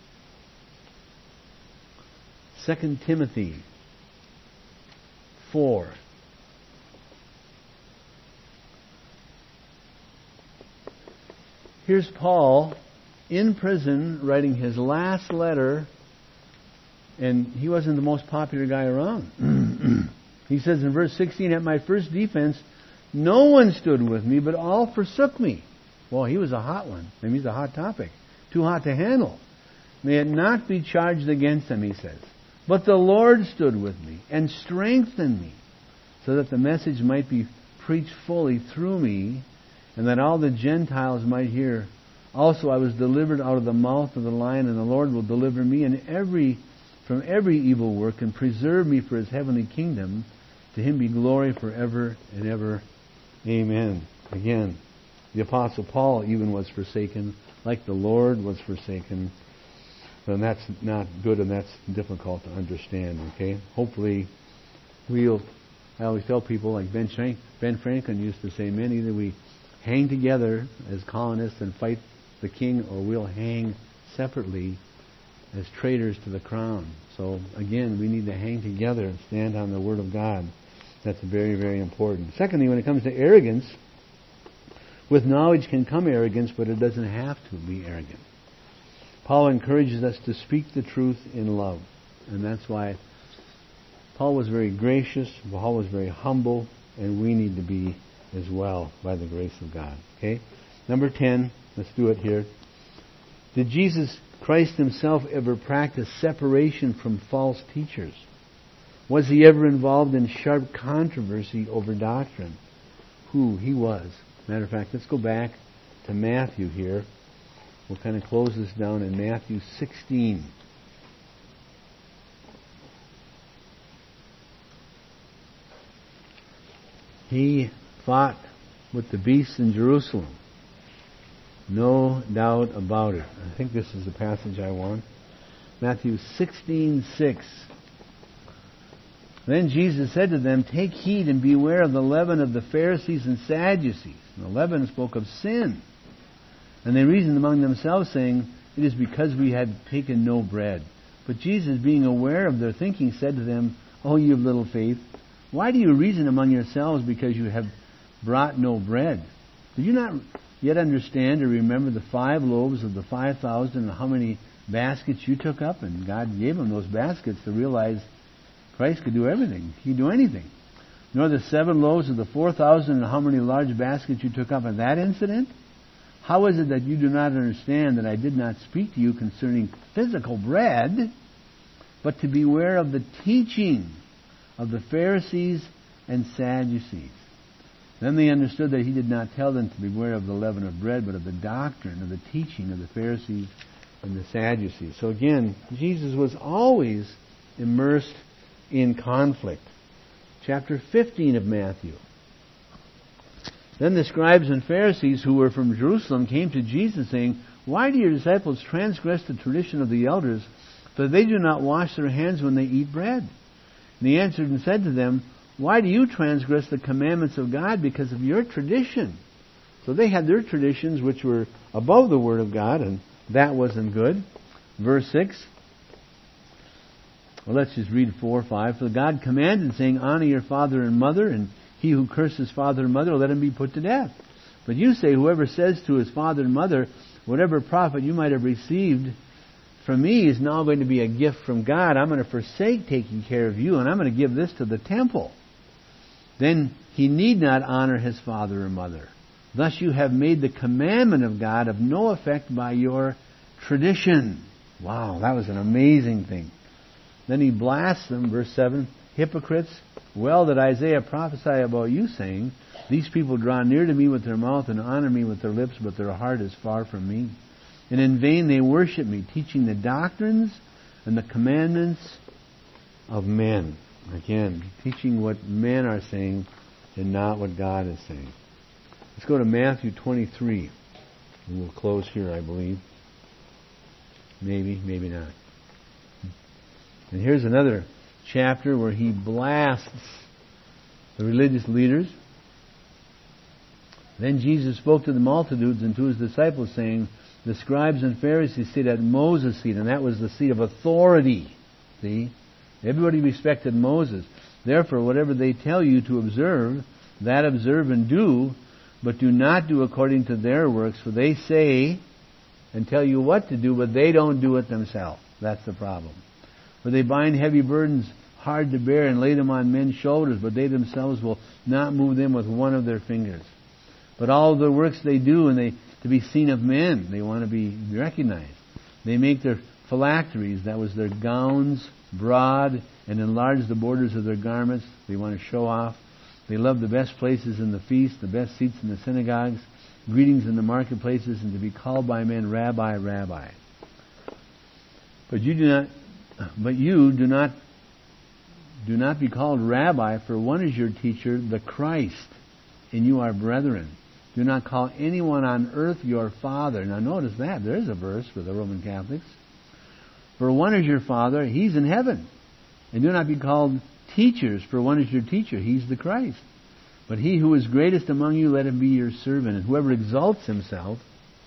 2 Timothy 4. Here's Paul in prison writing his last letter, and he wasn't the most popular guy around. He says in verse 16, "At my first defense, no one stood with me, but all forsook me." Well, he was a hot one. I mean, he's a hot topic. Too hot to handle. "May it not be charged against them," he says. "But the Lord stood with me and strengthened me, so that the message might be preached fully through me, and that all the Gentiles might hear. Also I was delivered out of the mouth of the lion, and the Lord will deliver me from every evil work and preserve me for His heavenly kingdom. To Him be glory forever and ever. Amen." Again, the Apostle Paul even was forsaken, like the Lord was forsaken. And that's not good, and that's difficult to understand, okay? Hopefully, I always tell people, like Ben Franklin used to say, "Men, either we hang together as colonists and fight the king, or we'll hang separately as traitors to the crown." So, again, we need to hang together and stand on the Word of God. That's very, very important. Secondly, when it comes to arrogance, with knowledge can come arrogance, but it doesn't have to be arrogant. Paul encourages us to speak the truth in love. And that's why Paul was very gracious, Paul was very humble, and we need to be as well by the grace of God. Okay? Number 10, let's do it here. Did Jesus Christ Himself ever practice separation from false teachers? Was He ever involved in sharp controversy over doctrine? He was. Matter of fact, let's go back to Matthew here. We'll kind of close this down in Matthew 16. He fought with the beasts in Jerusalem. No doubt about it. I think this is the passage I want. Matthew 16:6. "Then Jesus said to them, 'Take heed and beware of the leaven of the Pharisees and Sadducees.' And the leaven spoke of sin. And they reasoned among themselves, saying, 'It is because we had taken no bread.' But Jesus, being aware of their thinking, said to them, 'O you of little faith, why do you reason among yourselves because you have brought no bread? Do you not yet understand or remember the 5 loaves of the 5,000 and how many baskets you took up?' And God gave them those baskets to realize Christ could do everything. He could do anything. 'Nor the 7 loaves of the 4,000 and how many large baskets you took up in that incident? How is it that you do not understand that I did not speak to you concerning physical bread, but to beware of the teaching of the Pharisees and Sadducees?' Then they understood that He did not tell them to beware of the leaven of bread, but of the doctrine of the teaching of the Pharisees and the Sadducees." So again, Jesus was always immersed in conflict. Chapter 15 of Matthew. "Then the scribes and Pharisees who were from Jerusalem came to Jesus saying, 'Why do your disciples transgress the tradition of the elders? for they do not wash their hands when they eat bread. And he answered and said to them, why do you transgress the commandments of God because of your tradition? So they had their traditions which were above the Word of God, and that wasn't good. Verse 6. Well, let's just read 4 or 5. For God commanded, saying, honor your father and mother, and he who curses father and mother, let him be put to death. But you say, whoever says to his father and mother, whatever profit you might have received from me is now going to be a gift from God. I'm going to forsake taking care of you, and I'm going to give this to the temple. Then he need not honor his father or mother. Thus you have made the commandment of God of no effect by your tradition. Wow, that was an amazing thing. Then he blasts them, verse 7, hypocrites, well did Isaiah prophesy about you, saying, these people draw near to me with their mouth and honor me with their lips, but their heart is far from me. And in vain they worship me, teaching the doctrines and the commandments of men. Again, teaching what men are saying and not what God is saying. Let's go to Matthew 23. And we'll close here, I believe. Maybe, maybe not. And here's another chapter where he blasts the religious leaders. Then Jesus spoke to the multitudes and to his disciples, saying, the scribes and Pharisees sit at Moses' seat, and that was the seat of authority. See? Everybody respected Moses. Therefore, whatever they tell you to observe, that observe and do, but do not do according to their works, for they say and tell you what to do, but they don't do it themselves. That's the problem. For they bind heavy burdens hard to bear and lay them on men's shoulders, but they themselves will not move them with one of their fingers. But all the works they do, and they to be seen of men, they want to be recognized. They make their phylacteries, that was their gowns, broad, and enlarge the borders of their garments. They want to show off. They love the best places in the feast, the best seats in the synagogues, greetings in the marketplaces, and to be called by men, Rabbi, Rabbi. But you do not be called Rabbi, for one is your teacher, the Christ, and you are brethren. Do not call anyone on earth your father. Now notice that. There's a verse for the Roman Catholics. For one is your Father, He's in heaven. And do not be called teachers, for one is your teacher, He's the Christ. But he who is greatest among you, let him be your servant. And whoever exalts himself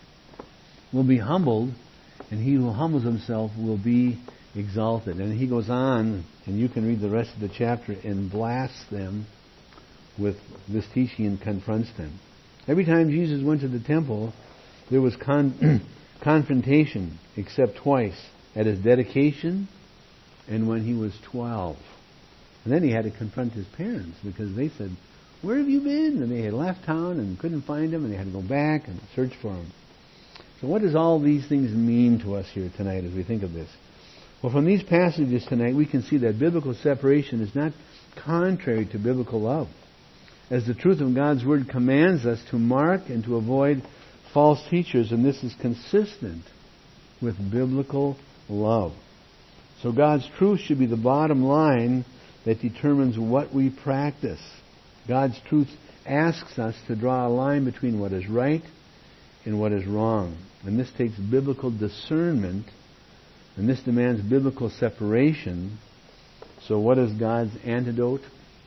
will be humbled, and he who humbles himself will be exalted. And he goes on, and you can read the rest of the chapter, and blasts them with this teaching and confronts them. Every time Jesus went to the temple, there was confrontation, except twice, at his dedication and when he was 12. And then he had to confront his parents, because they said, where have you been? And they had left town and couldn't find him, and they had to go back and search for him. So what does all these things mean to us here tonight as we think of this? Well, from these passages tonight, we can see that biblical separation is not contrary to biblical love, as the truth of God's Word commands us to mark and to avoid false teachers, and this is consistent with biblical love. So God's truth should be the bottom line that determines what we practice. God's truth asks us to draw a line between what is right and what is wrong. And this takes biblical discernment, and this demands biblical separation. So what is God's antidote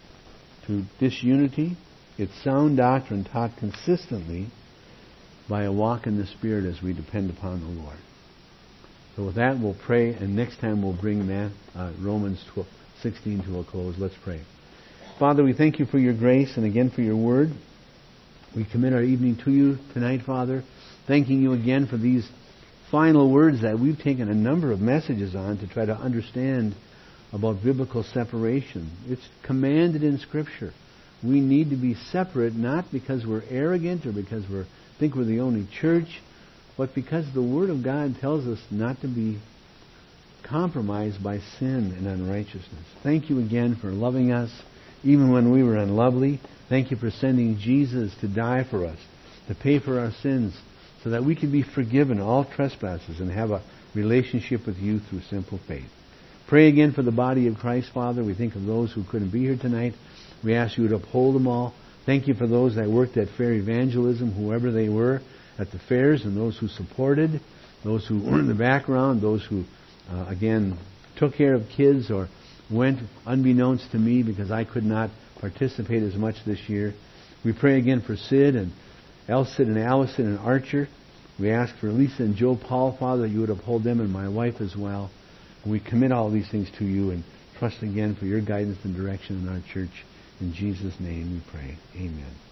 to disunity? It's sound doctrine taught consistently by a walk in the Spirit as we depend upon the Lord. So with that, we'll pray, and next time we'll bring Romans 16 to a close. Let's pray. Father, we thank you for your grace and again for your word. We commit our evening to you tonight, Father, thanking you again for these final words that we've taken a number of messages on to try to understand about biblical separation. It's commanded in Scripture. We need to be separate, not because we're arrogant or because we think we're the only church, but because the Word of God tells us not to be compromised by sin and unrighteousness. Thank you again for loving us, even when we were unlovely. Thank you for sending Jesus to die for us, to pay for our sins, so that we can be forgiven all trespasses and have a relationship with you through simple faith. Pray again for the body of Christ, Father. We think of those who couldn't be here tonight. We ask you to uphold them all. Thank you for those that worked at fair evangelism, whoever they were, at the fairs, and those who supported, those who were in the background, those who again, took care of kids or went unbeknownst to me because I could not participate as much this year. We pray again for Sid and Elsid and Allison and Archer. We ask for Lisa and Joe Paul, Father, that you would uphold them and my wife as well. And we commit all these things to you and trust again for your guidance and direction in our church. In Jesus' name we pray. Amen.